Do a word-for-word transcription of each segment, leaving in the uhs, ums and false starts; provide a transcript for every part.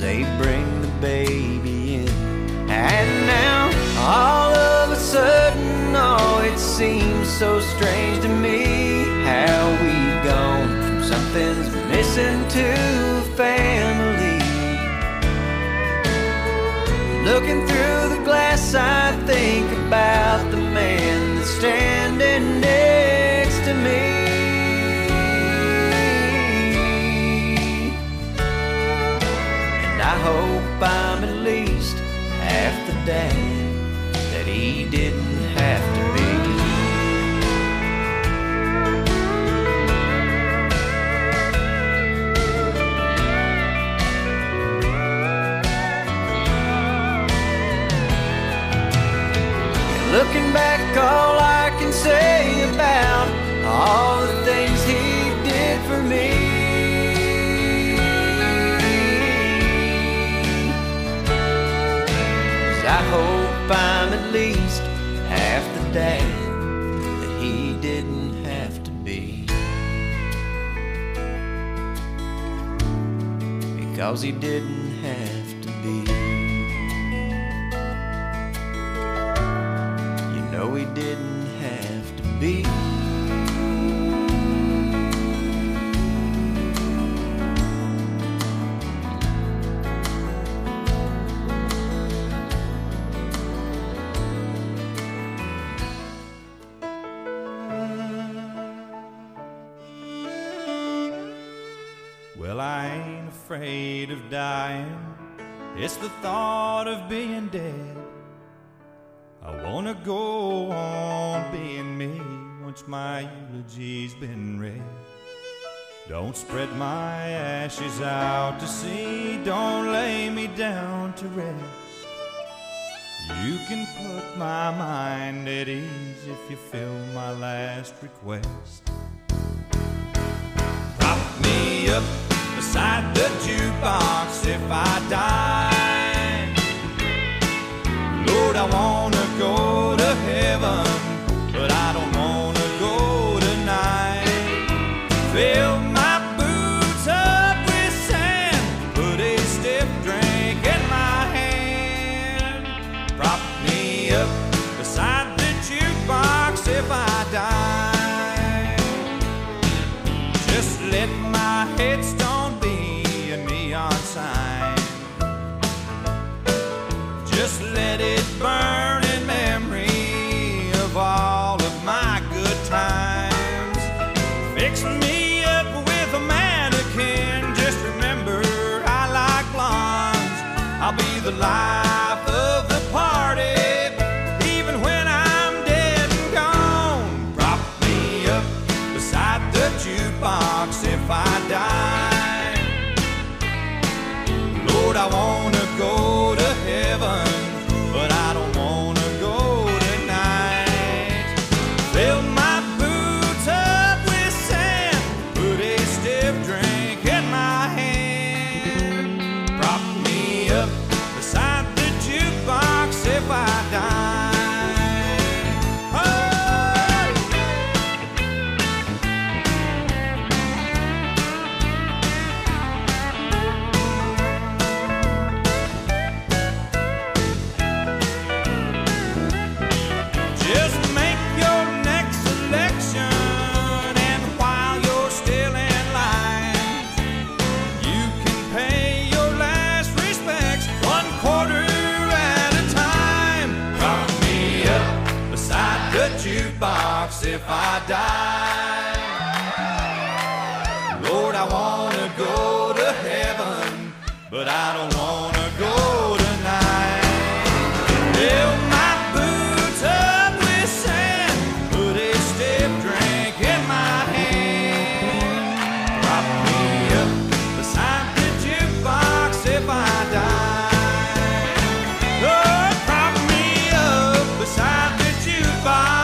they bring the baby in. And now, all of a sudden, oh, it seems so strange to me how we've gone from something's missing to family. Looking through the glass, I think about the man that's standing next to me. And I hope I'm at least half the dad that he didn't have to be. Looking back, all I can say about all the things he did for me is I hope I'm at least half the dad that he didn't have to be, because he didn't have to be. No, he didn't have to be. Well, I ain't afraid of dying. It's the thought of being dead. I wanna go on being me once my eulogy's been read. Don't spread my ashes out to sea, don't lay me down to rest. You can put my mind at ease if you fill my last request. Prop me up beside the jukebox if I die. Lord, I wanna go to heaven, but I don't wanna go tonight. Fill my boots up with sand, put a stiff drink in my hand. Prop me up beside the jukebox if I die. Just let my headstone be a neon sign. Just let it burn in memory of all of my good times. Fix me up with a mannequin. Just remember I like blondes. I'll be the life of the party, even when I'm dead and gone. Prop me up beside the jukebox if I die. Lord, I wanna go to heaven, but I don't wanna go tonight. Fill my boots up with sand, put a stiff drink in my hand. Prop me up beside the jukebox if I die. If I die, Lord, I wanna go to heaven, but I don't wanna go tonight. Fill my boots up with sand, put a stiff drink in my hand. Prop me up beside the jukebox if I die. Oh, prop me up beside the jukebox.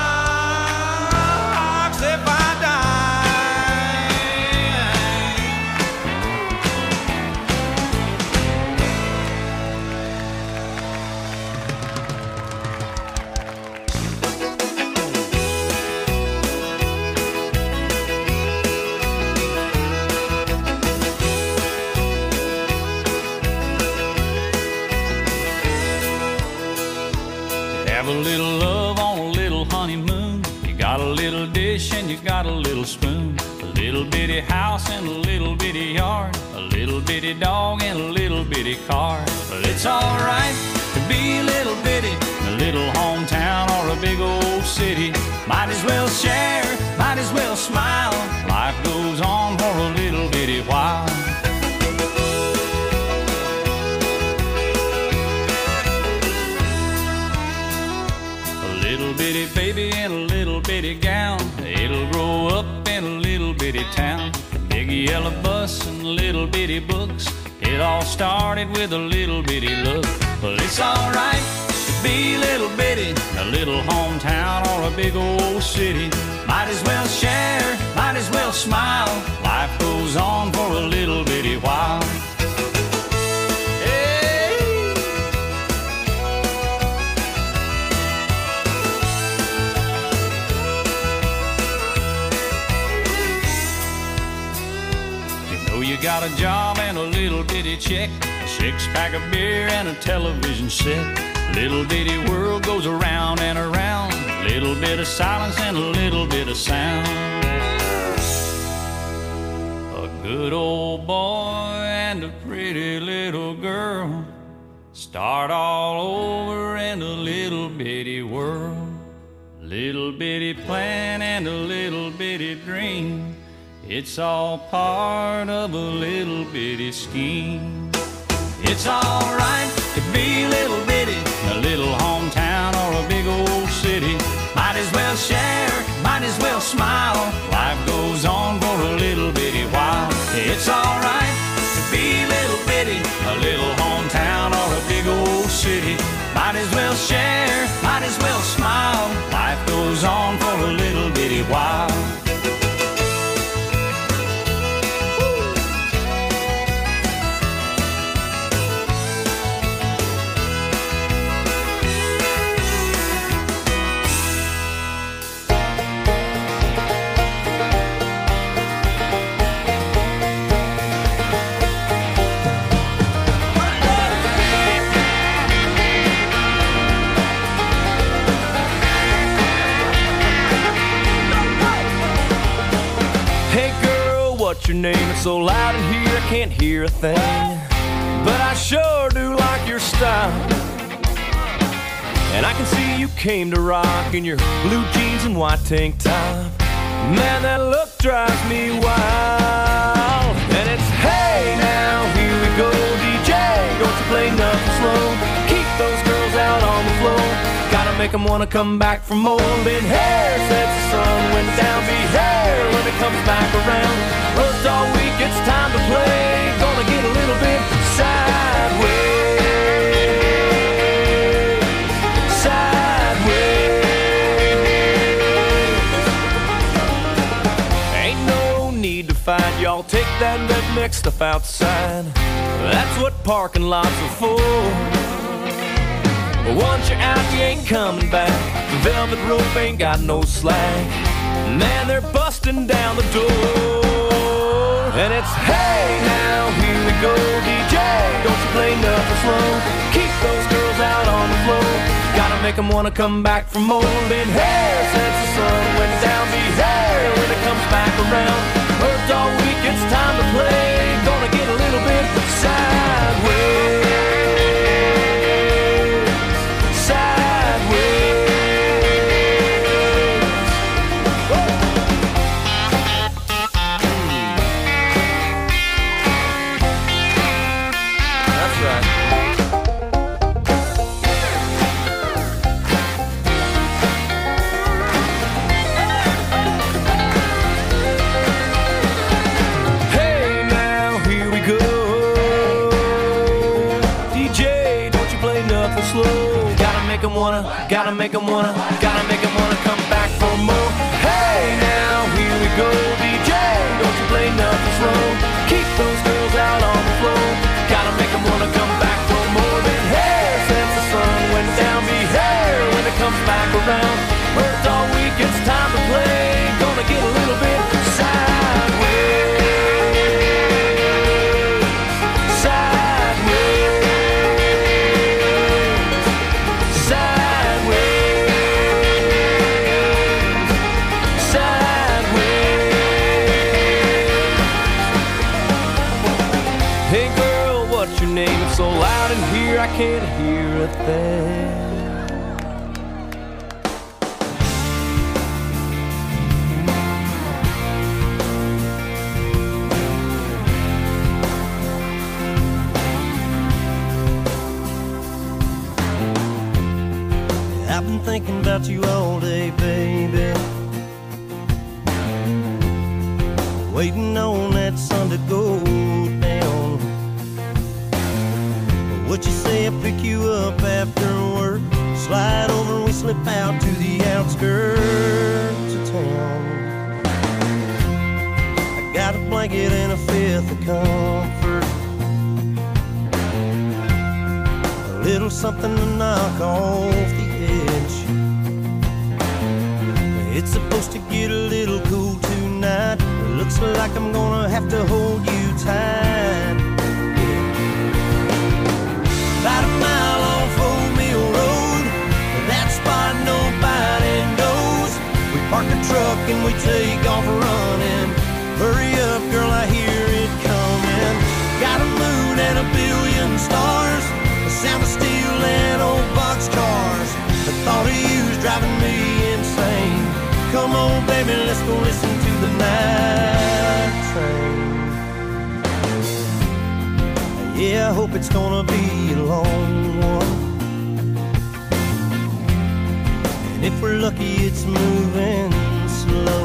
a little love on a little honeymoon. You got a little dish and you got a little spoon, a little bitty house and a little bitty yard, a little bitty dog and a little bitty car. Well, it's alright to be a little bitty, a little hometown or a big old city. Might as well share, might as well smile. Life goes on for a little bitty while. A little bitty baby in a little bitty gown, it'll grow up in a little bitty town. Big yellow bus and little bitty books, it all started with a little bitty look. Well, it's alright to be a little bitty, a little hometown or a big old city. Might as well share, might as well smile. Life goes on for a little bitty while. Hey. You know you got a job and a little bitty check, a six-pack of beer and a television set. Little bitty world goes around and around, little bit of silence and a little bit of sound. A good old boy and a pretty little girl start all over in a little bitty world. Little bitty plan and a little bitty dream, it's all part of a little bitty scheme. It's alright to be a little bitty, a little hometown or a big old city. Might as well share, might as well smile. Life goes on for a little bitty while. It's alright to be a little bitty, a little hometown or a big old city. Might as well share, might as well smile. Life goes on for a little bitty while. What's your name? It's so loud in here I can't hear a thing, but I sure do like your style. And I can see you came to rock in your blue jeans and white tank top. Man, that look drives me wild. And it's hey now, here we go, D J, don't you play nothing slow. Keep those girls out on the floor, gotta make them wanna come back for more. Been here since the sun went down, be here when it comes back around. Worked all week, it's time to play, gonna get a little bit sideways, sideways. Ain't no need to fight, y'all take that redneck stuff outside. That's what parking lots are for. But once you're out, you ain't coming back. The velvet rope ain't got no slack. Man, they're busting down the door. And it's hey now, here we go, D J, don't you play nothing slow. Keep those girls out on the floor, gotta make them wanna come back for more. Been here since the sun went down, be here when it comes back around. Worked all week, it's time to play, gonna get a little bit sideways. Wanna, gotta make them wanna, gotta make them wanna come back for more. Hey now, here we go, D J, don't you play nothing slow. Keep those girls out on the floor, gotta make them wanna come back for more. Been here since the sun went down, be here when it comes back around. Worked all week, it's time to play, gonna get a little bit sideways, sideways. Sideways. what's your name? It's so loud in here I can't hear a thing. I've been thinking about you all day, baby, waiting on that sun to go down. What you say I pick you up after work, slide over, we slip out to the outskirts of town. I got a blanket and a fifth of comfort, a little something to knock off the edge. It's supposed to get a little cool tonight. It looks like I'm gonna have to hold you tight. About a mile off Old Mill Road, that spot nobody knows. We park the truck and we take off running. Hurry up, girl, I hear it coming. Got a moon and a billion stars, the sound of steel and old boxcars. The thought of you's driving me insane. Come on, baby, let's go listen to the night train. Yeah, I hope it's gonna be a long one, and if we're lucky it's moving slow.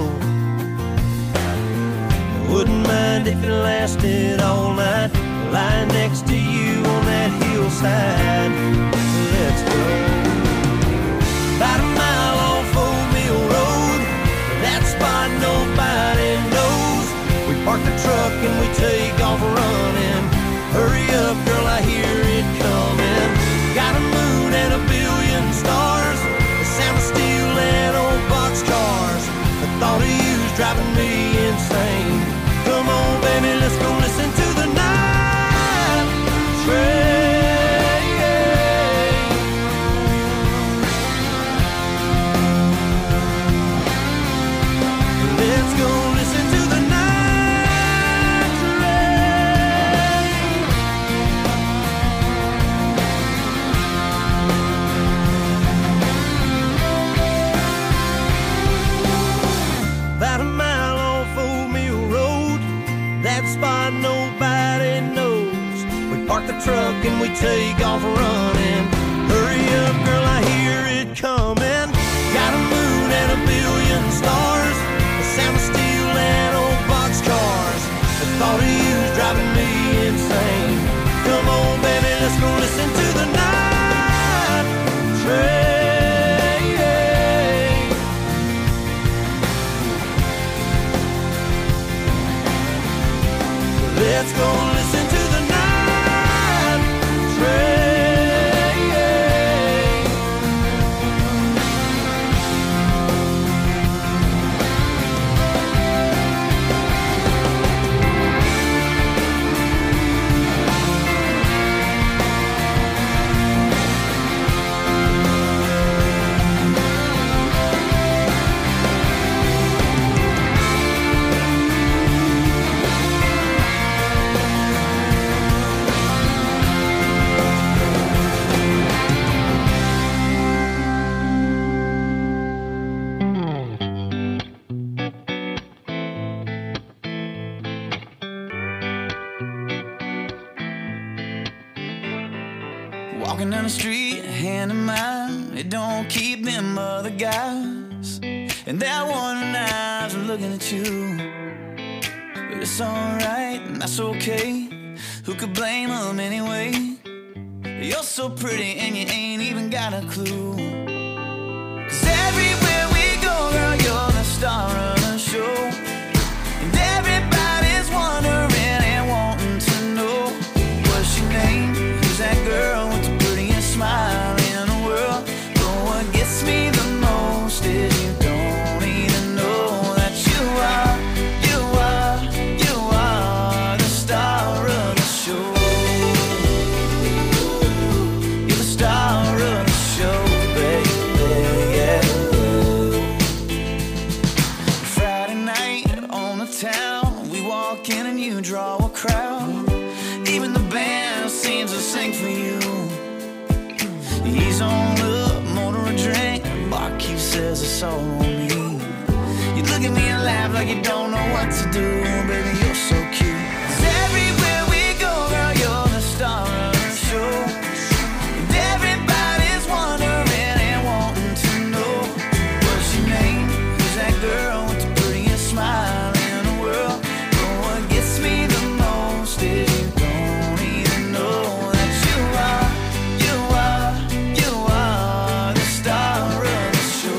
I wouldn't mind if it lasted all night, lying next to you on that hillside. Let's go. About a mile off Old Mill Road, that spot nobody knows. We park the truck and we take off running. Hurry up, girl, I hear it coming. Got a moon and a billion stars, the sound of steel and old boxcars. The thought of you's driving me insane. Come on, baby, let's go listen to the night train. Let's go listen to the night train. About a mile off Old Mill Road, that spot nobody knows. We park the truck and we take off running. Hurry up, girl, I hear it coming. Got a moon and a billion stars, the sound of steel and old boxcars. The thought of you's driving me insane. Come on, baby, let's go listen to the night train. Let's go listen to the night train. Walking down the street, hand in mine, it don't keep them other guys. And that one eyes are looking at you, but it's alright, and that's okay. Who could blame them anyway? You're so pretty and you ain't even got a clue. Cause everywhere we go, girl, you're the star of the show. And everybody's wondering and wanting to know, what's your name? Who's that girl with the prettiest smile in the world? But what gets me the most is you don't even know that you are, you are, you are the star of the show. You're the star of the show, baby, yeah. sing for you. He's on up, order a drink. Barkeep says it's all on me. You look at me and laugh like you don't know what to do. Baby, you're so cute. 'Cause everywhere we go, girl, you're the star of the show. And everybody's wondering and wanting to know what's your name. Who's that girl with the prettiest smile in the world? But what gets me the most is you don't even know that you are, you are, you are the star of the show.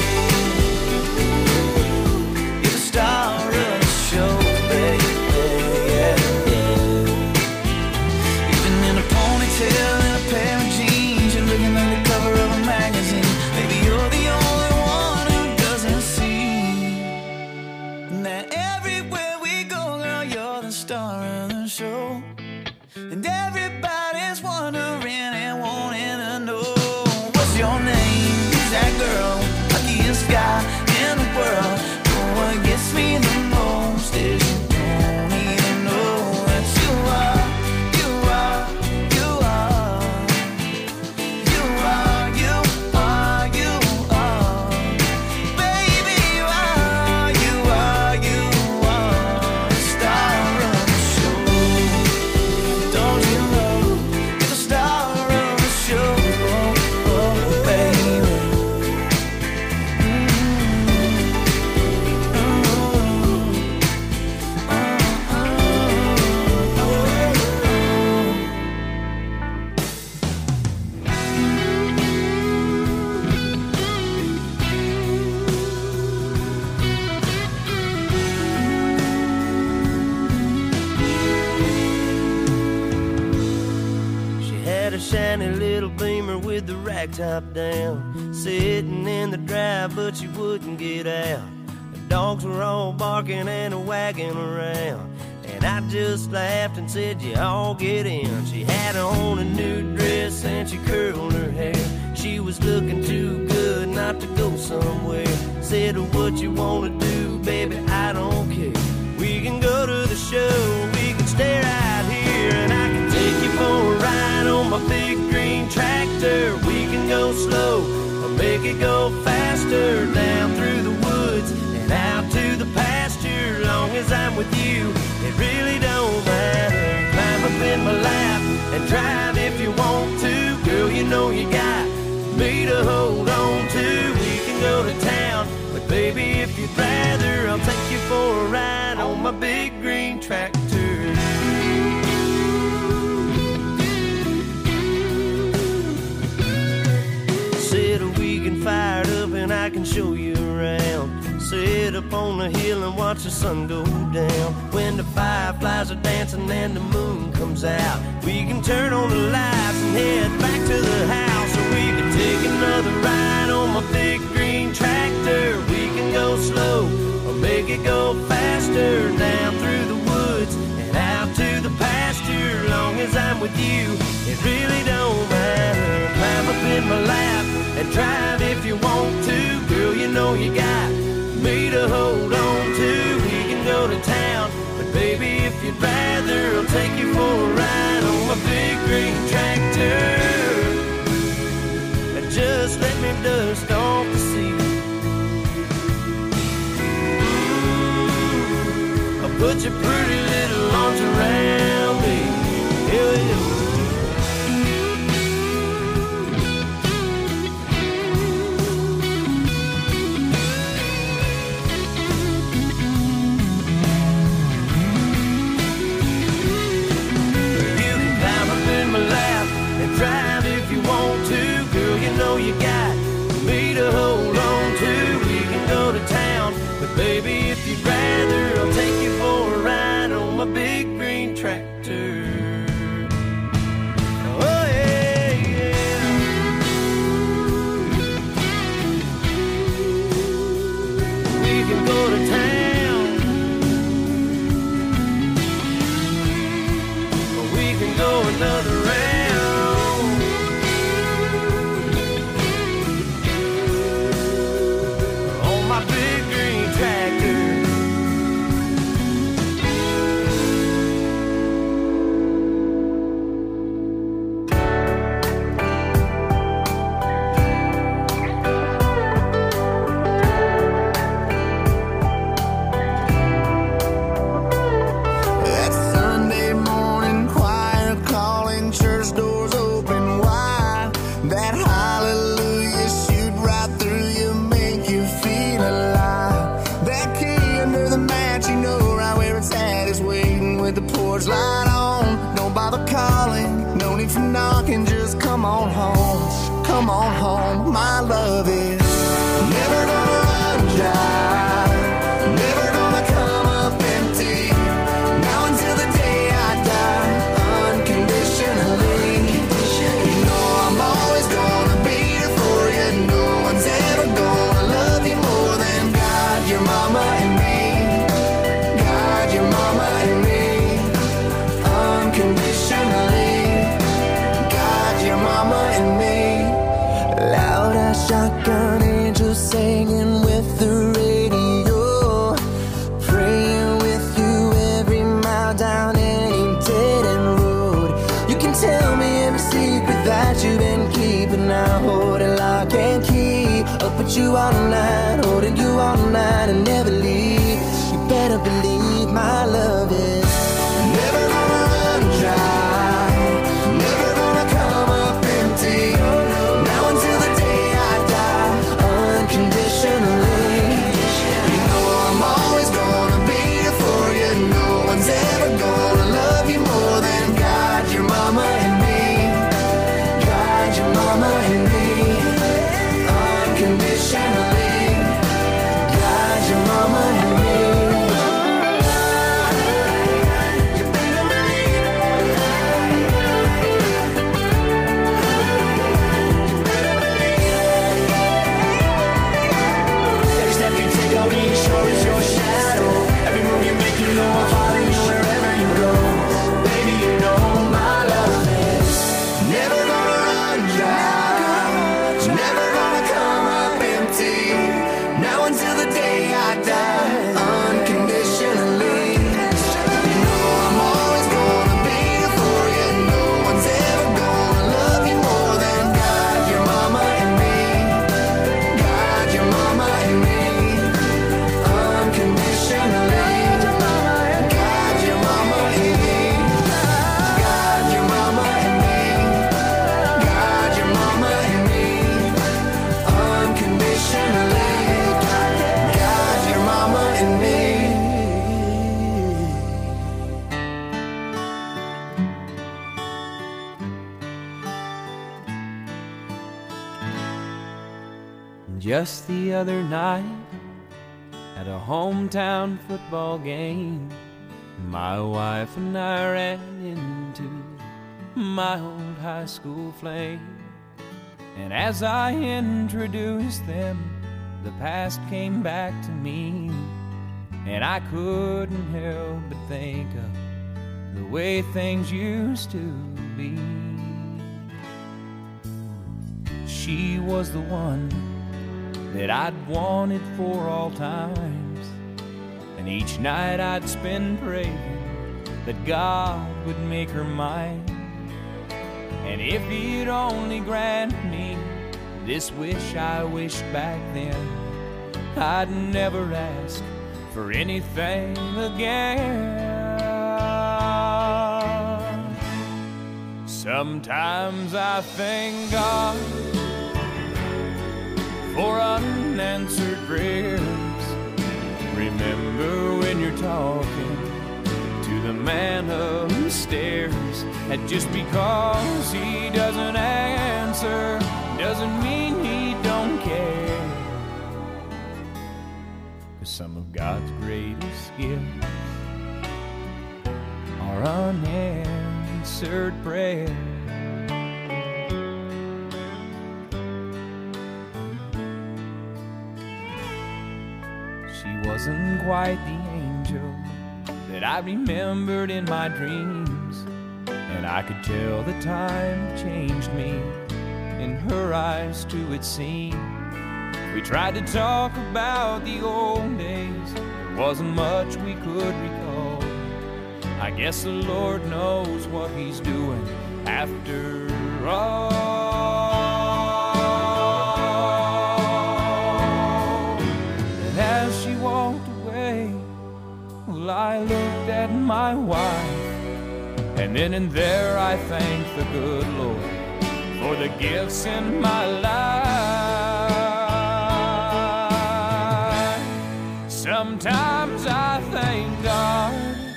You're the star of the show, baby, yeah, yeah. Even in a ponytail and a pair of jeans, you're looking like the cover of a magazine. Baby, you're the only one who doesn't see that everywhere we go, girl, you're the star of the show. And everybody's wondering and wanting to know what's your name. Who's that girl, luckiest guy in the world? But what gets me the most is you don't even know that you are, you are, you are, you are, you are, you are. Baby, you are, you are, you are the star of the show. Don't you know you're the star of the show, oh, oh, baby. She had a shiny little Beamer with the rag top down, sitting in the drive, but she wouldn't get out. The dogs were all barking and a wagging around, and I just laughed and said, you all get in. She had on a new dress and she curled her hair. She was looking too good not to go somewhere. Said, what you wanna do, baby, I don't care. We can go to the show, we can stay right here, and I can take you for a ride on my big green tractor. We can go slow or make it go faster, down through the woods and out to the pasture. Long as I'm with you, it really don't matter. Climb up in my lap and drive if you want to. Girl, you know you got me to hold on to. We can go to town, but baby, if you'd rather, I'll take you for a ride on my big green tractor. Said we can fire it up and I can show you around. Sit up on the hill and watch the sun go down. When the fireflies are dancing and the moon comes out, we can turn on the lights and head back to the house. Or we can take another ride on my big green tractor. We can go slow or make it go faster, down through the woods and out to the pasture. Long as I'm with you, it really don't matter. Climb up in my lap and drive if you want to. Girl, you know you got me to hold on to. We can go to town, but baby, if you'd rather, I'll take you for a ride on my big green tractor. And just let me dust off the seat. Ooh, I'll put your pretty little arms around me. Hell yeah. Drive if you want to, girl, you know you got me to hold on to. We can go to town, but baby, if you'd rather, I'll take you for a ride church doors open wide. That hallelujah shoot right through you, make you feel alive. That key under the mat, you know right where it's at, is waiting with the porch light on. Don't bother calling, no need for knocking, just come on home. Come on home, my love is never gonna run dry, never gonna come up empty. Now until the day I die, unconditionally. You know I'm always gonna be here for you. No one's ever gonna love you more than God, your mama and me. God, your mama and me. Unconditionally. God, your mama and me. Loud as shotgun angels singing with the radio, praying with you every mile down any dead end road. You can tell me every secret that you've been keeping. I hold it lock and key, up with you all night, holding you all night and never leave. You better believe my love is never gonna run dry, never gonna come up empty. Now until the day I die, unconditionally. You know I'm always gonna be here for you. No one's ever gonna love you more than God, your mama and me. God, your mama and me. Unconditionally. God, your mama and me. Every step you take, I'll be sure is your shadow. Every move you make, you know I'll follow you wherever you go. Baby, you know my love is never gonna run dry, never gonna come up empty. Now until the day I die, unconditionally. You know I'm always gonna be here for you. No one's ever gonna love you more than God, your mama and me. God, your mama and me. Unconditionally. God, your mama and me. God, your mama and me. God, your mama and me. Unconditionally. God, your mama and me. Just the other night, at a hometown football game, my wife and I ran into my old high school flame. And as I introduced them, the past came back to me, and I couldn't help but think of the way things used to be. She was the one that I'd wanted for all times, and each night I'd spend praying that God would make her mine. And if he'd only grant me this wish I wished back then, I'd never ask for anything again. Sometimes I thank God for unanswered prayers. Remember when you're talking to the man upstairs, and just because he doesn't answer doesn't mean he don't care. 'Cause some of God's greatest gifts are unanswered prayers. She wasn't quite the angel that I remembered in my dreams, and I could tell the time changed me. In her eyes too it seemed. We tried to talk about the old days, there wasn't much we could recall. I guess the Lord knows what he's doing after all. And as she walked away, well, I looked at my wife And then and there I thank the good Lord for the gifts in my life. Sometimes I thank God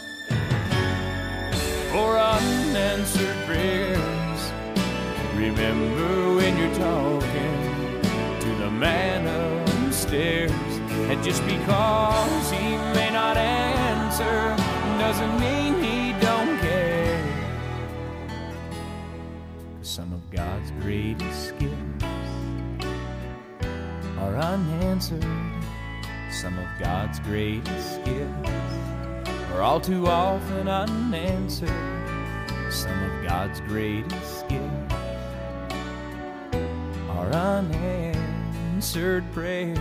for unanswered prayers. Remember when you're talking to the man upstairs, and just because he may not answer doesn't mean he don't care. Some of God's greatest gifts are unanswered. Some of God's greatest gifts are all too often unanswered. Some of God's greatest gifts are unanswered prayers.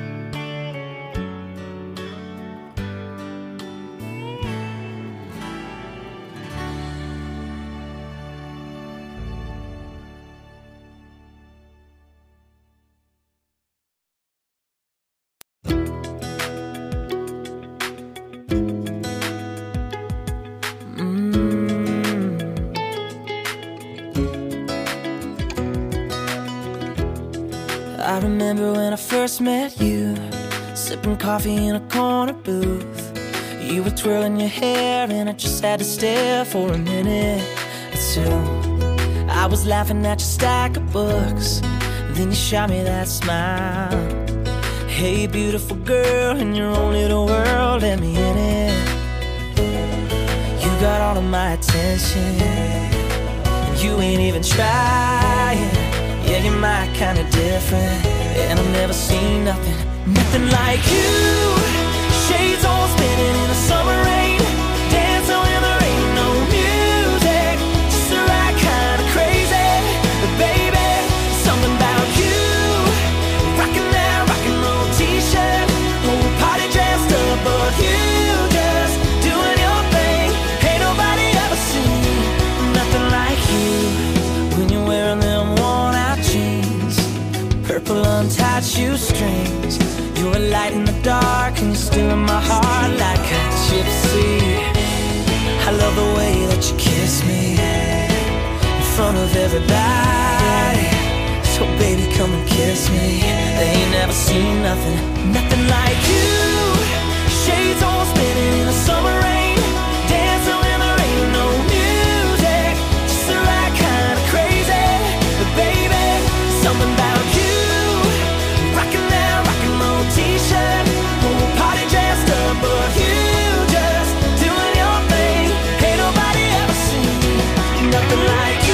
I remember when I first met you, sipping coffee in a corner booth. You were twirling your hair and I just had to stare for a minute or two. I was laughing at your stack of books, then you shot me that smile. Hey beautiful girl, in your own little world, let me in it. You got all of my attention, and you ain't even trying. Yeah, you're my kind of different, and I've never seen nothing, nothing like you. Shades all spinning in the summer rain, dancing when there ain't no music, just the right kind of crazy. But baby, something about you, rocking that rock and roll t-shirt, whole party dressed up, but you just doing your thing. Ain't nobody ever seen nothing like you when you're wearing them worn out jeans, purple untied shoestrings. You're a light in the dark and you're still in my heart like a gypsy. I love the way that you kiss me in front of everybody. So baby, come and kiss me. They ain't never seen nothing, nothing like you. Shades all spinning in the summer rain, dancing when there ain't no music, just the right kind of crazy. But baby, something about you, rocking that rock and roll t-shirt, whole party dressed up, but you just doing your thing. Ain't nobody ever seen nothing like you.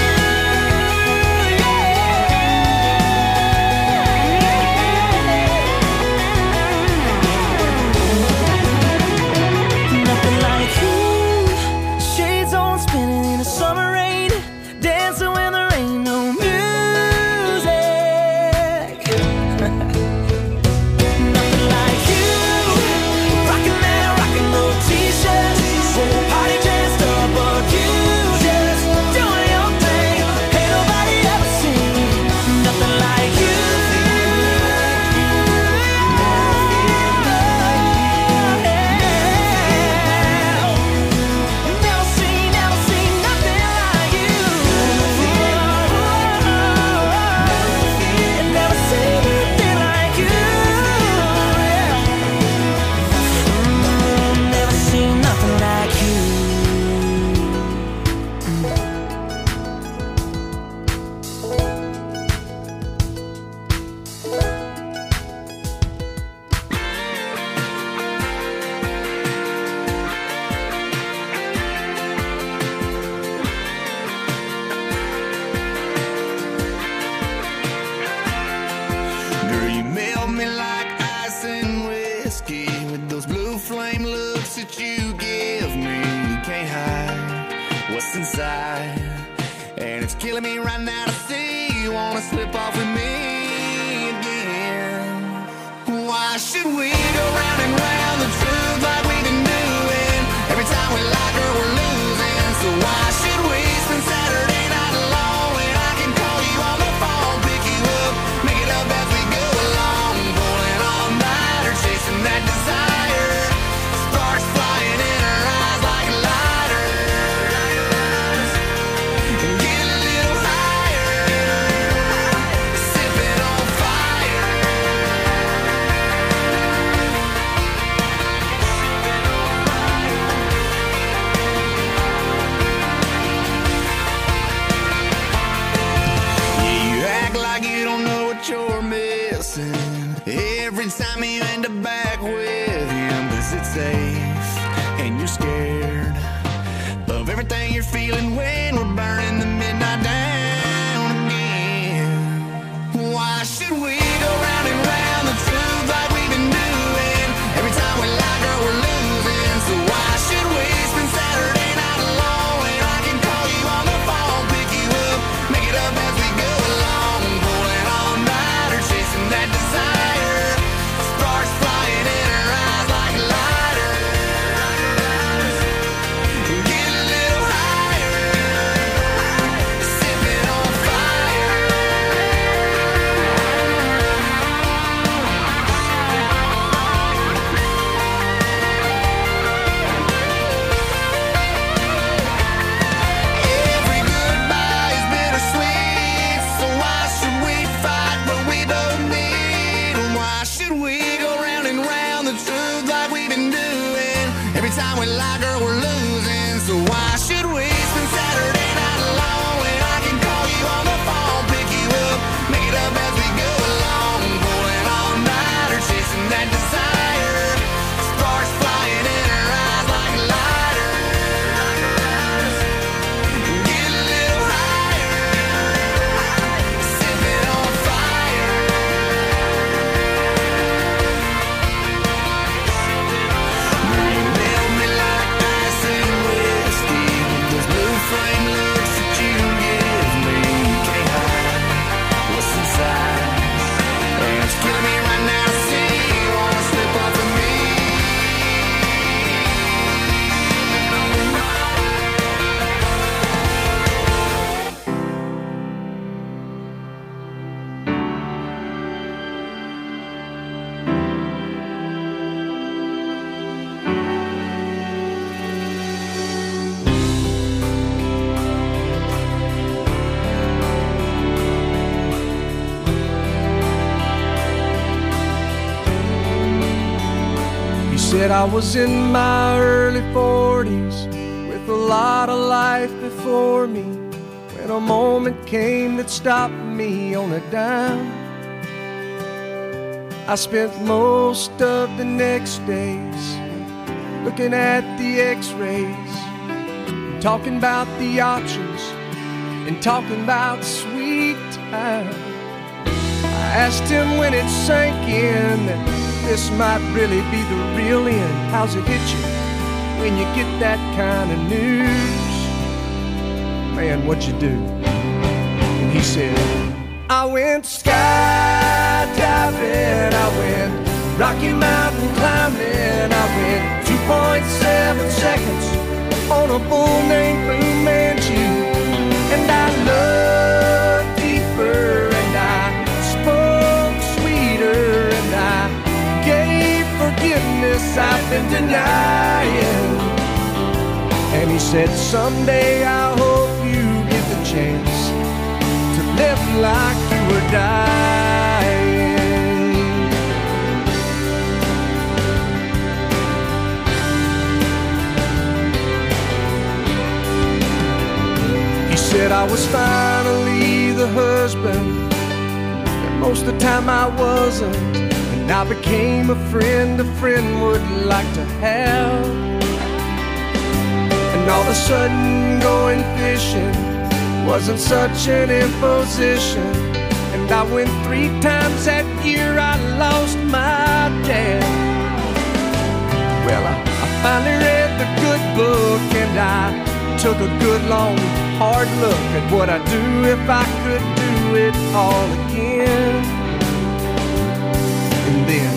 Nothing like you. Shades on spinning in the summer rain, dancing when there ain't no music. Nothing like you, rocking that rock and roll t-shirt, whole party dressed up, but you just doing your thing. Ain't nobody ever seen nothing like you. Never seen, never seen nothing like you. Never seen nothing like you. Never seen nothing like you. Girl, you melt me like ice and whiskey with those blue flame looks that you give me. You can't hide what's inside, and it's killing me right now to see you wanna slip off with me again. Why should we go round and round the truth like we've been doing? Every time we like her, we're losing. So why should we spend Saturday night alone when I can call you on the phone, pick you up, make it up as we go along, pulling all nighter, chasing that desire, sparks flying in her eyes like a lighter. that you're missing. Every time you end up back with him, is it safe? And you're scared of everything you're feeling when we're burning the midnight down again. Why should we go round and round the truth like we've been doing? Every time we lie, girl, we're losing. So why should we spend Saturday night alone when I can call you on the phone, pick you up, make it up as we go along, pulling all night or chasing that desire, sparks flying in our eyes like lighters. Get a little higher, sipping on fire. Every goodbye is bittersweet, so why should we fight what we don't need? Why should we go round and round the truth like we've been doing? Every time we lie, girl, we're losing. So why should we spend Saturday night alone when I can call you on the phone, pick you up, make it up as we go along, pulling all night or chasing that desire, sparks flying in our eyes like lighters. Get a little higher, sipping on fire. You melt me like ice and whiskey with those blue flame looks that you give me. Can't hide what's inside, and it's killing me right now to see you wanna slip off of me. He said I was in my early forties with a lot of life before me, when a moment came that stopped me on a dime. I spent most of the next days looking at the x-rays, talking about the options and talking about sweet time. I asked him when it sank in that this might really be the real end. How's it hit you when you get that kind of news? Man, what'd you do? And he said, I went skydiving, I went Rocky Mountain climbing, I went two point seven seconds on a bull named Blue Manchu, and I looked deeper and I spoke sweeter and I gave forgiveness I've been denying. And he said, someday I hope you get the chance to live like you were dying. He said I was finally the husband that most of the time I wasn't, and I became a friend a friend would like to have. And all of a sudden going fishing wasn't such an imposition, and I went three times that year. I lost my dad. Well, I, I finally read the good book, and I took a good long hard look at what I'd do if I could do it all again. And then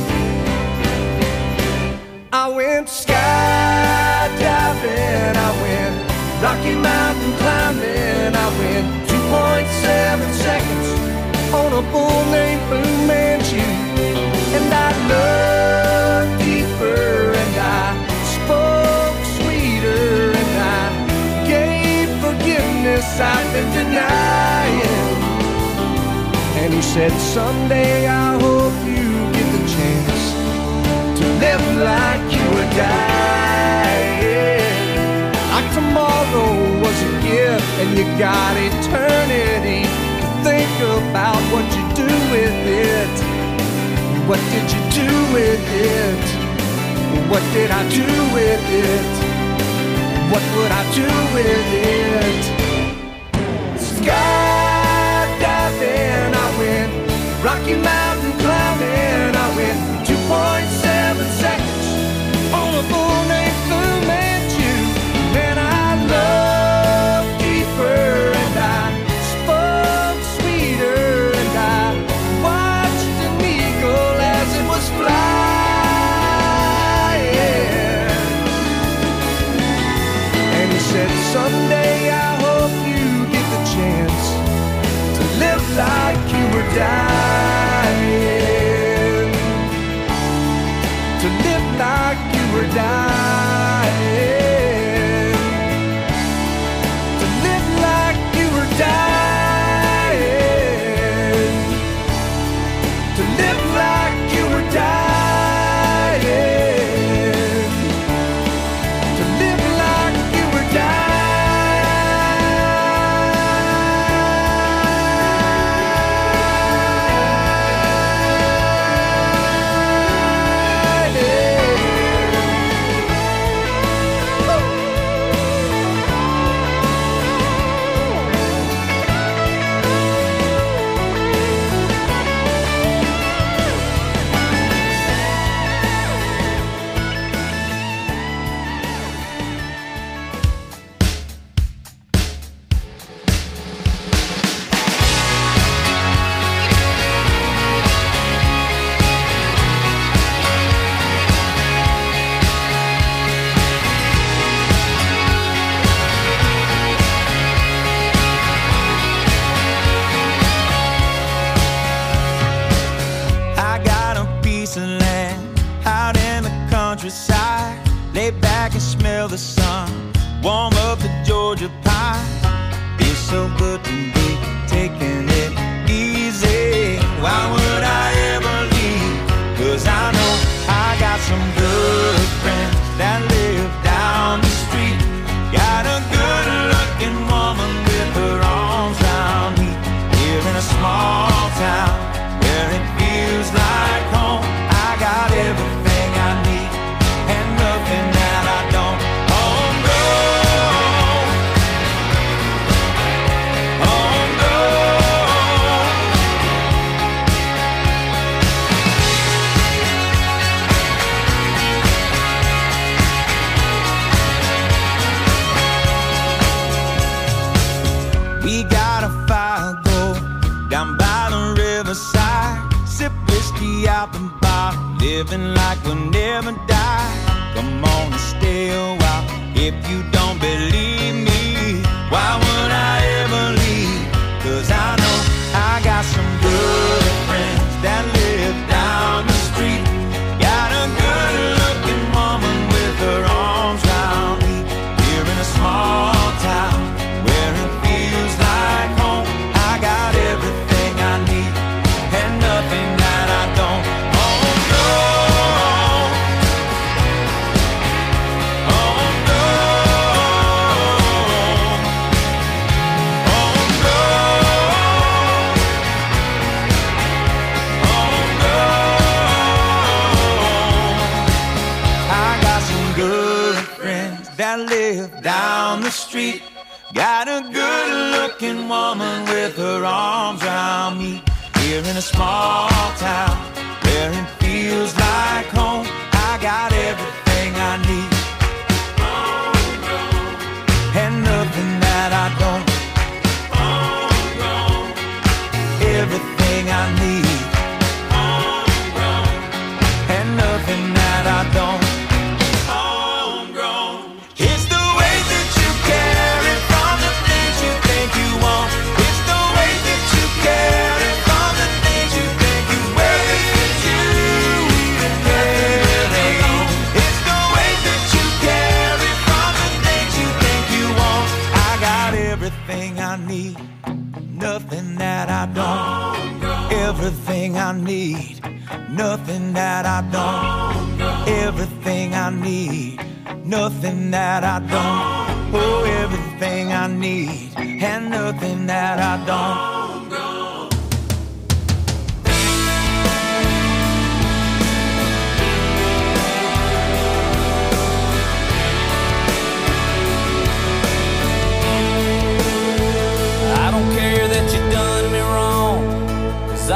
I went skydiving, I went Rocky Mountain climbing, I went two point seven seconds on a bull named Blue Manchu, and I looked deeper and I spoke sweeter and I gave forgiveness I've been denying. And he said, someday I hope you get the chance to live like you were dying. Like tomorrow was a gift and you got eternity to think about what you do with What did you do with it? What did I do with it? What would I do with it? Skydiving, I went Rocky Mountain climbing. I went two point seven seconds on a bull named Fu Manchu. Man, I loved deeper and I spoke sweeter and I watched an eagle as it was flying. And he said, someday I hope you get the chance to live like you were dying, to live like you were dying, to live like you were dying, to live like you were dying, to live like you were dying. Lay back and smell the sun, warm up the Georgia pie. Feels so good to be taking it easy. Why would I ever leave? Cause I know I got some good friends that live down the street. Got a good looking woman with her arms around me. Here in a small town where it feels like home. I got everything I need and nothing that I don't. Homegrown, homegrown. We got a fire go down by the riverside. Sip whiskey out the bar, living like we'll never die. Come on and stay a while. If you don't believe me, why would I ever leave? Cause I know I got some good friends that live down the street. Got a good looking woman with her arms round me. Here in a small town where it feels like home. I got everything I need and nothing that I don't. Oh no, oh no, oh no, oh no. I got some good friends that live down the street. Got a good looking woman with her arms around me. Here in a small town where it feels like home. I got everything I need and nothing that I don't. Everything I need and nothing that I don't. It's the way that you carry from the things you think you want. It's the way that you carry from the things you think you wear. It's you even carry on. It's the way that you carry from the things you think you want. I got everything I need, nothing that I don't. Everything I need, nothing that I don't. Everything I need, nothing that I don't. Oh, everything I need and nothing that I don't.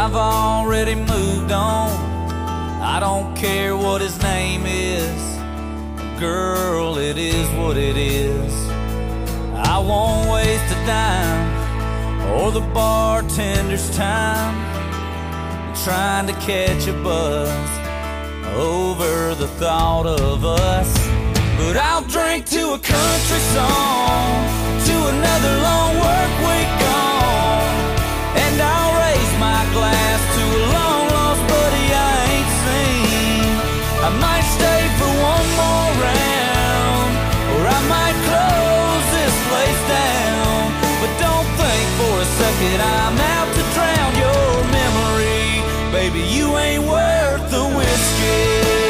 I've already moved on. I don't care what his name is. Girl, it is what it is. I won't waste a dime or the bartender's time trying to catch a buzz over the thought of us. But I'll drink to a country song, to another long work week gone, and I'll raise my glass to a long lost buddy I ain't seen. I might stay for one more round, or I might close this place down. But don't think for a second I'm out to drown your memory. Baby, you ain't worth the whiskey.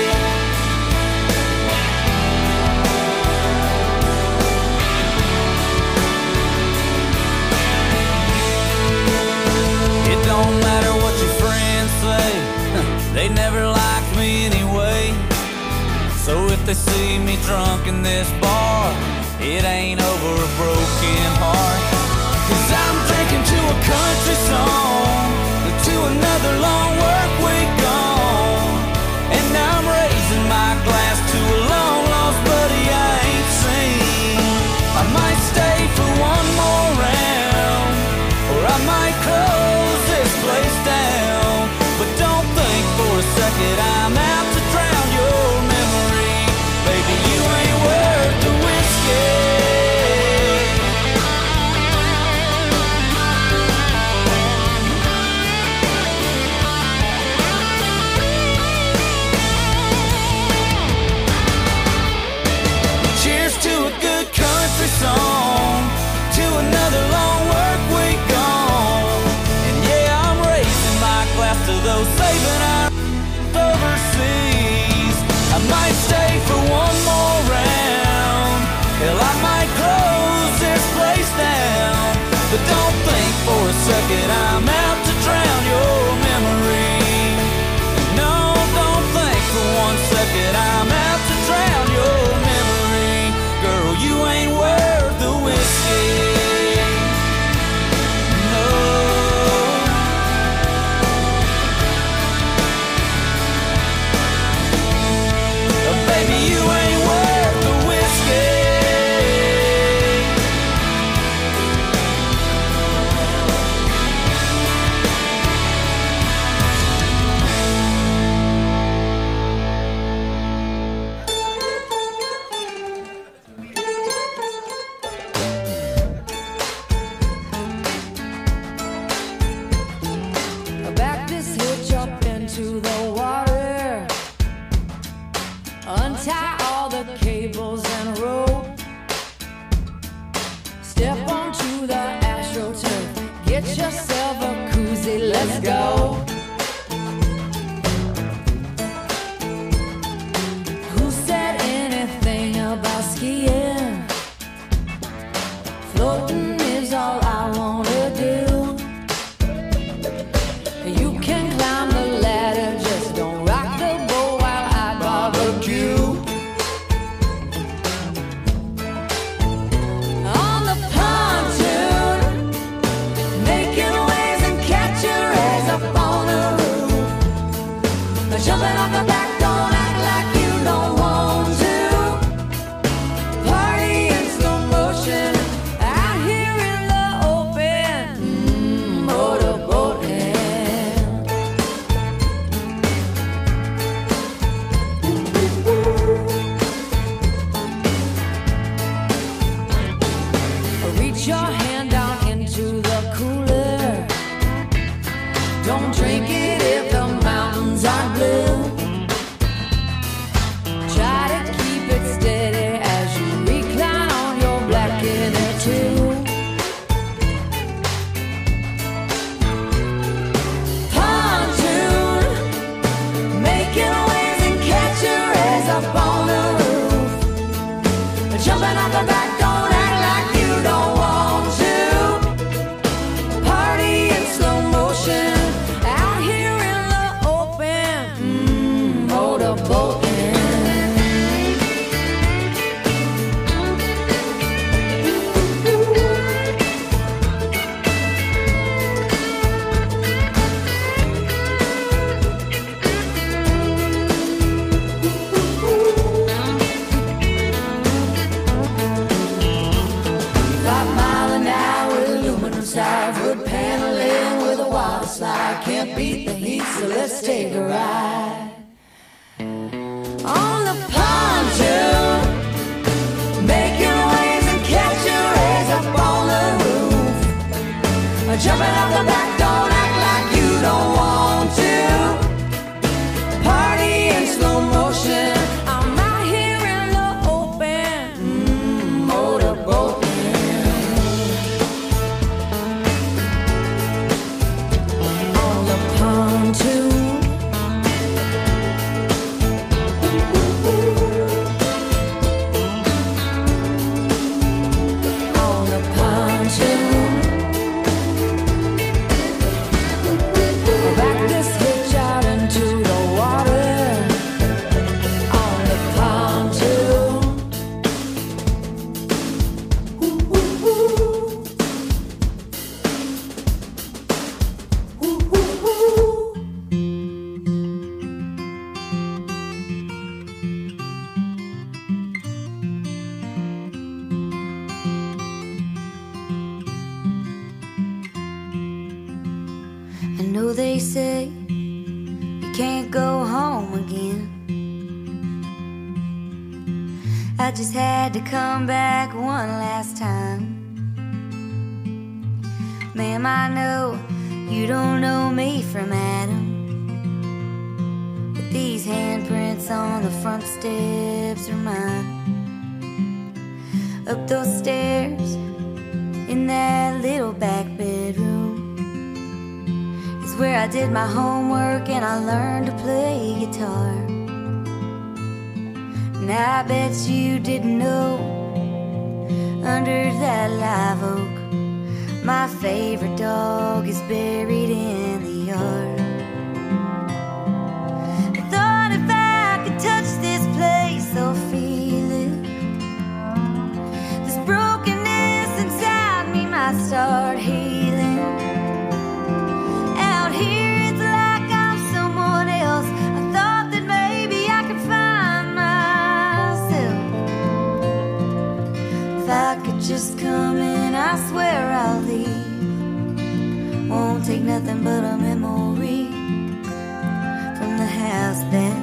It don't matter what your friends say, they never liked me anyway. So if they see me drunk in this bar, it ain't over a broken heart. Cause I'm drinking to a country song, to another long work week gone, and I'm raising my glass to a long lost buddy I ain't seen. I might stay for one more round, or I might close this place down. But don't think for a second I'm out to drown your memory. Baby, you ain't worth the whiskey. Song, to another long work week gone, and yeah, I'm raising my glass to those saving our overseas. I might stay for one more round, hell, I might close this place down. But don't think for a second I'm out to drown your memory. No, don't think for one second I'm out to drown your memory. Girl, you ain't worth the whiskey. No. Baby, you ain't worth the whiskey. Back this hitch up into the water, untie all the cables and rope, step onto the AstroTurf, get yourself a koozie, let's go. Who said anything about skiing? Floating is all I wanna do. You can climb the ladder, just don't rock the boat while I barbecue. On the pontoon, making waves and catching rays up on slide. Can't beat the heat, so let's take a ride. On the pontoon, making waves and catching rays up on the roof. Jumping off the back, don't act like you don't want to. Party in slow motion. I'm out here in the open, mm, motorboating. On the pontoon. On the pontoon. Back this hitch out into the water. On the pontoon. Ooh, ooh, ooh. Ooh, ooh, ooh. I know they say you can't go home again. I just had to come back one last time. Ma'am, I know you don't know me from Adam, but these handprints on the front steps are mine. Up those stairs in that little back bedroom is where I did my homework and I learned to play guitar. And I bet you didn't know, under that live oak, my favorite dog is buried in the yard. I thought if I could touch this place or feel it, this brokenness inside me might start healing. Out here it's like I'm someone else. I thought that maybe I could find myself. If I could just come in, I swear I'll leave. Won't take nothing but a memory from the house that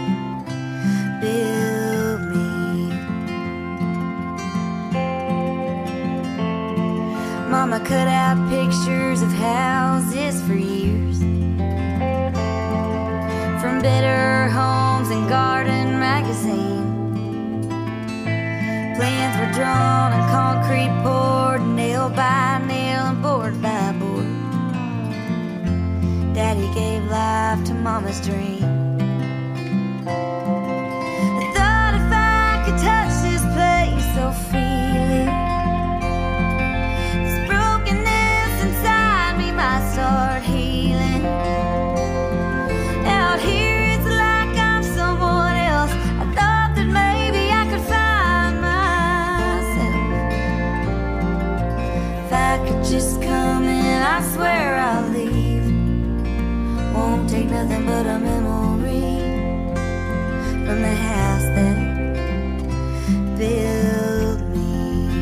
built me. Mama cut out pictures of houses for years, from Better Homes and Garden Magazine. Plans were drawn and concrete poured, nail by nail and board by board. Daddy gave life to Mama's dream. I thought if I could touch this place or feel it, this brokenness inside me might start healing. Out here it's like I'm someone else. I thought that maybe I could find myself. If I could just come in, I swear I'll leave. Won't take nothing but a memory from the house that built me.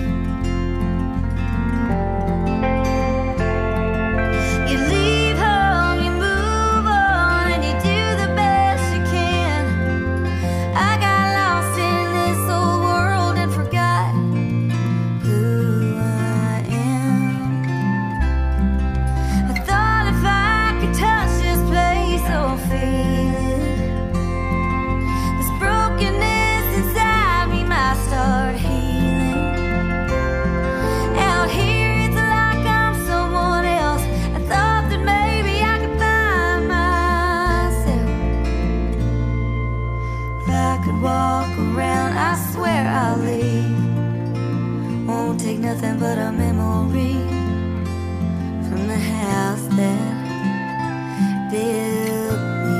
You leave home, you move on, and you do the best you can. I got lost in this old world and forgot who I am. I thought if I could touch this place or feel it, this brokenness inside me might start healing. Out here it's like I'm someone else. I thought that maybe I could find myself. If I could walk around, I swear I'll leave. Won't take nothing but a memory from the house that built me.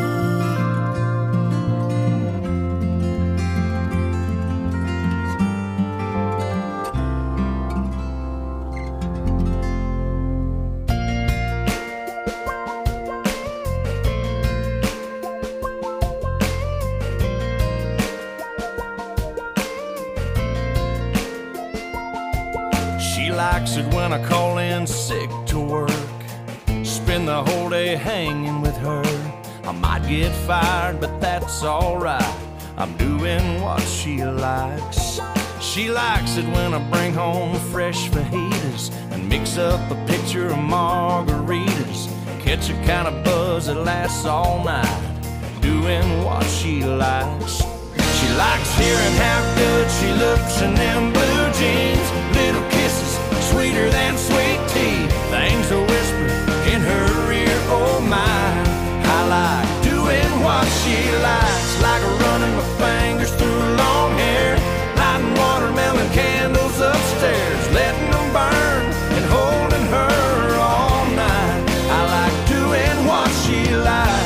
She likes it when I call in sick to work, spend spend the whole day hanging with her. I might get fired, but that's alright. I'm doing what she likes. She likes it when I bring home fresh fajitas and mix up a pitcher of margaritas. Catch a kind of buzz that lasts all night, doing what she likes. She likes hearing how good she looks in them blue jeans. Little kisses, sweeter than sweet tea. Things are whispered in her ear, oh my. I like doing what she likes, like running my fingers through long hair, lighting watermelon candles upstairs, letting them burn and holding her all night. I like doing what she likes.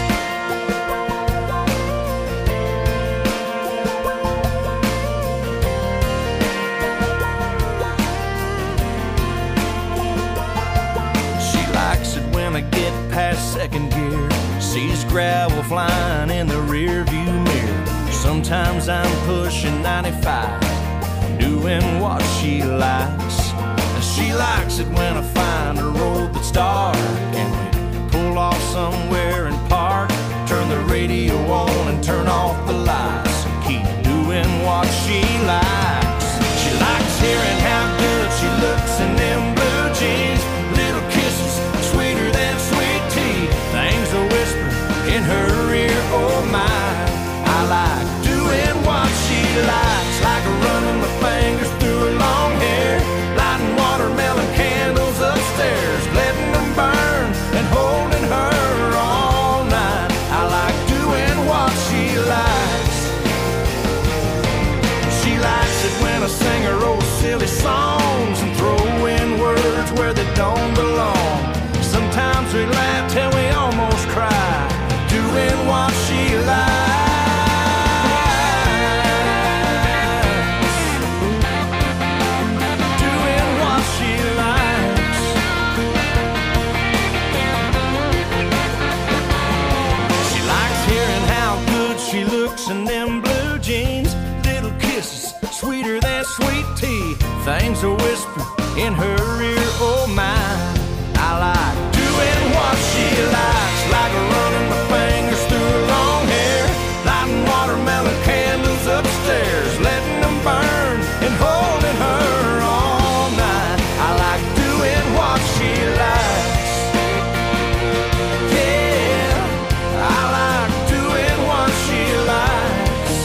She likes it when I get past second gear, sees gravel flying in the rear view mirror. Sometimes I'm pushing ninety-five, doing what she likes. And she likes it when I find a road that's dark and we pull off somewhere and park, turn the radio on and turn off the lights and keep doing what she likes. She likes hearing how good she looks in them blue jeans. Little kisses, sweeter than sweet tea. Things are whispered in her ear, oh my. I like doing what she likes, like running my fingers through her long hair, lighting watermelon candles upstairs, letting them burn and holding her all night. I like doing what she likes. She likes it when I sing her old silly songs and throw in words where they don't belong. Sometimes we laugh till we almost cry, doing what she likes. Doing what she likes. She likes hearing how good she looks in them blue jeans. Little kisses, sweeter than sweet tea. Things are whispered in her ear, oh my. I like doing what she likes, like running my fingers through her long hair, lighting watermelon candles upstairs, letting them burn and holding her all night. I like doing what she likes. Yeah, I like doing what she likes.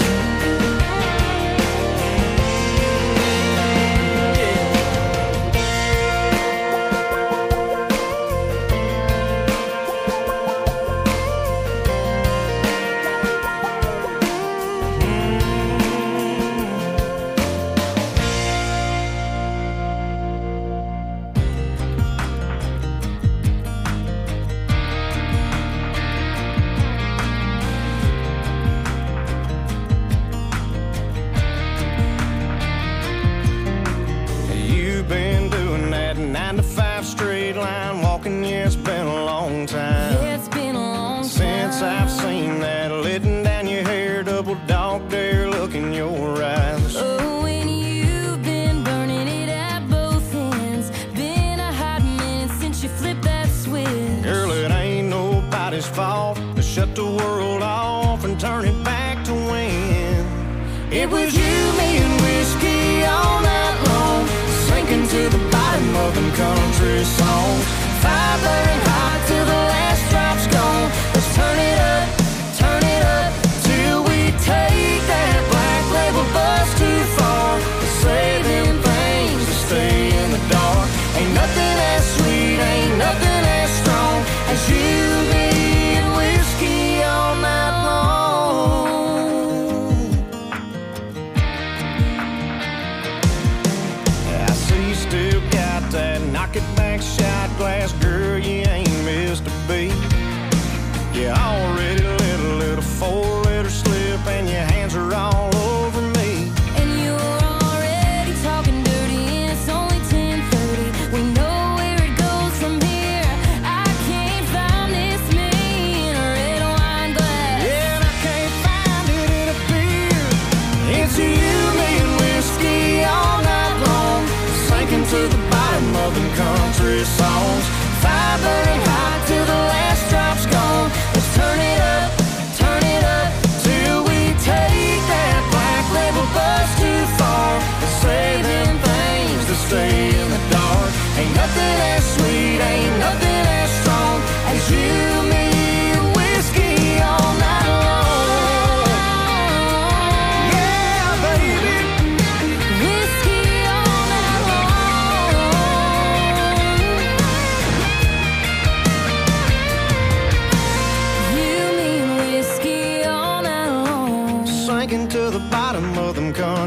You've been doing that nine to five straight line walking, yeah, it's been a long time. Yeah, it's been a long time Since I've seen that letting down your hair, double dog dare look in your eyes. Oh, and you've been burning it at both ends. Been a hot minute since you flipped that switch. Girl, it ain't nobody's fault to shut the world off and turn it back to when it was you, me, and whiskey all night long, sinking to the bottom of them country songs. Fire burning hot till the last drop's gone. Let's turn it up, turn it up, till we take that black label bus too far. Saving things to stay in the dark. Ain't nothing as sweet, ain't nothing as strong as you, me, and whiskey all night long.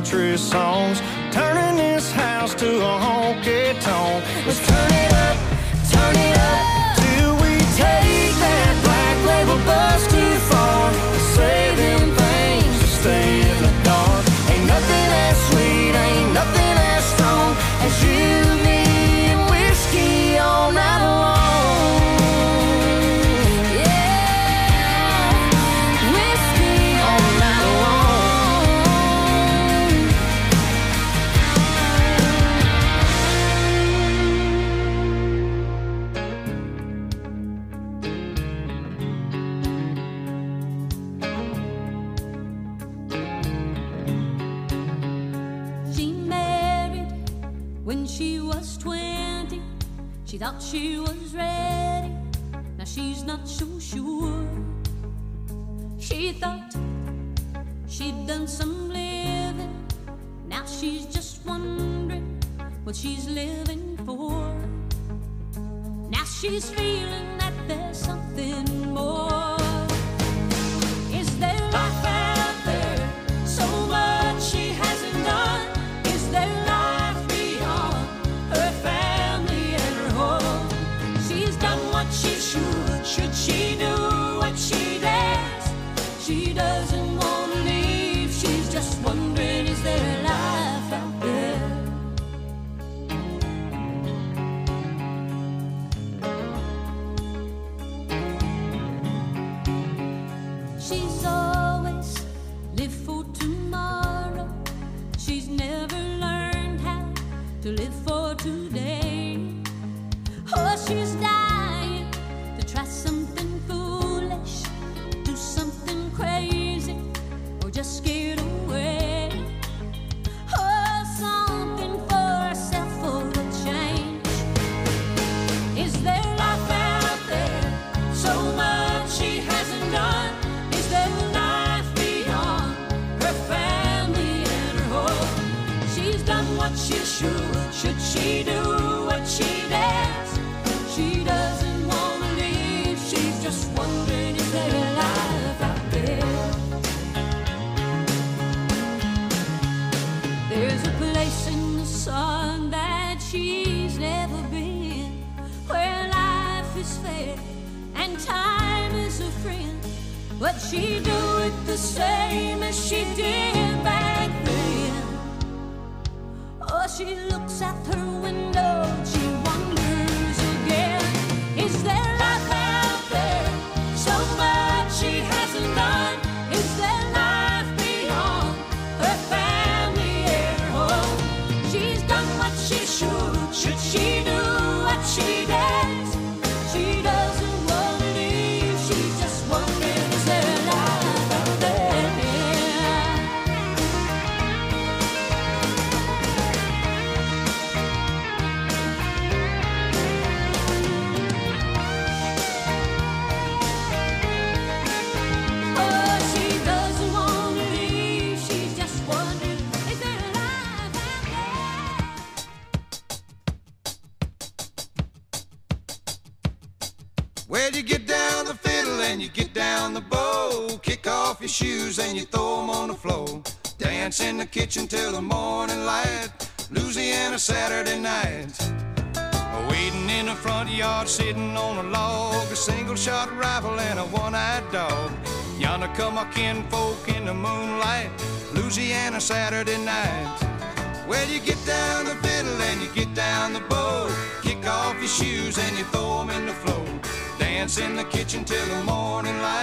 country songs, turning this house to a honky-tonk. Let's turn it up, turn it up, till we take that black label bus too far. Say them things to stay in the dark. Ain't nothing as sweet, ain't nothing as strong as you, me, and whiskey all night long. She thought she was ready, now she's not so sure. She thought she'd done some living, now she's just wondering what she's living for. Now she's feeling that there's something more. Is there life out there, so much she hasn't done? Is there life beyond her family and her home? She's done what she should, should she do what she dares? She doesn't want to leave, she's just wondering, is there life out there? She's always lived for tomorrow. She's never learned how to live for today. Oh, she's dying to try something foolish, do something crazy, or just get away. Oh, something for herself for a change. Is there life out there, so much she hasn't done? Is there life beyond her family and her home? She's done what she should, should she do what she dares? She doesn't want to leave, she's just wondering, is there life out there? There's a place in the sun that she's never been, where life is fair and time is a friend. But she do it the same as she did back then. Oh, she looks out her window, she wonders again. Is there life out there, so much she hasn't done? Is there life beyond her family and her home? She's done what she should, should she do what she dares? She doesn't want to leave, she's just wondering, is there life out there? Oh, she doesn't want to leave, she's just wondering, is there life out there? Well, you get down the fiddle and you get down the bow, kick off your shoes and you throw 'em on the floor. Dance in the kitchen till the morning light, Louisiana Saturday night. Waiting in the front yard, sitting on a log, a single-shot rifle and a one-eyed dog. Yonder come my kinfolk in the moonlight, Louisiana Saturday night. Well, you get down the fiddle and you get down the bow, kick off your shoes and you throw 'em in the floor. Dance in the kitchen till the morning light,